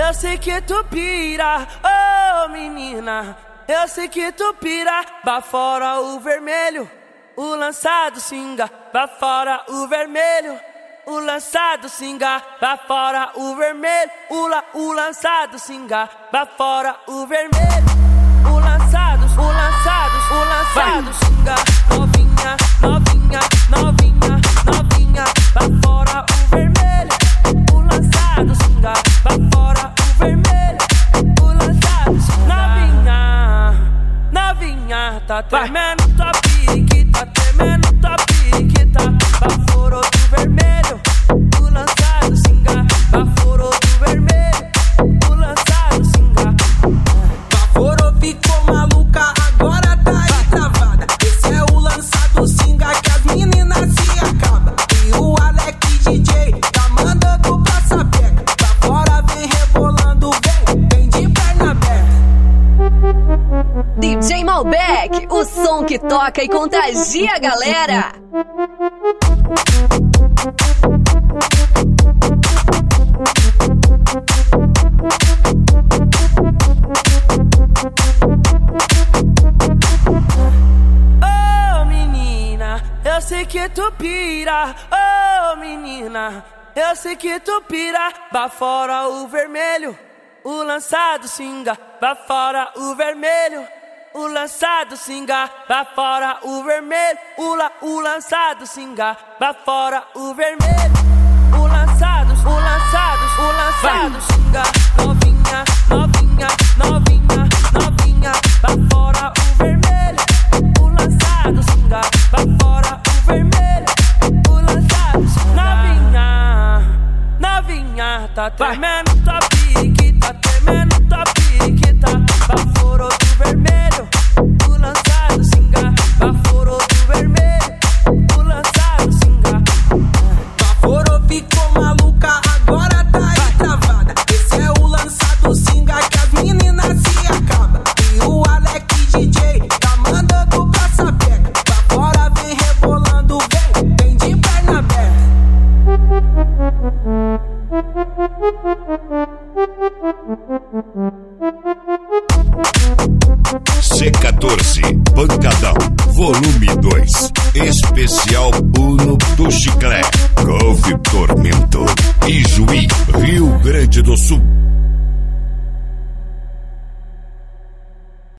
eu sei que tu pira, oh menina, eu sei que tu pira. Pra fora o vermelho, o lançado singa. Pra fora o vermelho, o lançado singa. Pra fora o vermelho, o lançado singa. Pra fora o vermelho, o lançado singa. Novinha, novinha, novinha, novinha. Pra fora o vermelho, o lançado singa. Pra fora o vermelho, o lançado singa. Novinha, novinha, tá tremendo tua pique, tá tremendo tua pique, tá. Pra fora do vermelho, o lançado singa. Pra fora do vermelho, o lançado singa. Baforou ficou maluca, agora tá aí travada. Esse é o lançado singa que as meninas se acaba. E o Alex DJ tá mandando pra sapeca. Pra fora vem rebolando, vem de perna aberta. DJ Malbec, o som que toca e contagia a galera. Oh menina, eu sei que tu pira, oh menina, eu sei que tu pira. Pra fora o vermelho, o lançado singa. Pra fora o vermelho, o lançado singa. Pra fora o vermelho, o lançado singa. Pra fora o vermelho, o lançado singa. Novinha, novinha, novinha, novinha. Pra fora o vermelho, o lançado singa. Pra fora o vermelho, o lançado singa. Novinha, novinha, tá tremendo tua pique, tá tremendo tua pique, tá. Pra fora do vermelho, o lançado singa. Pra fora do vermelho, o lançado singa. Baforou ficou maluca, agora tá aí travada. Esse é o lançado singa que as meninas se acaba. E o Alex DJ tá mandando pra sapeca. Pra fora vem rebolando, vem de perna aberta. C14 Pancadão Volume 2 Especial Uno do Chiclete Golfe Tormento Ijuí, Rio Grande do Sul.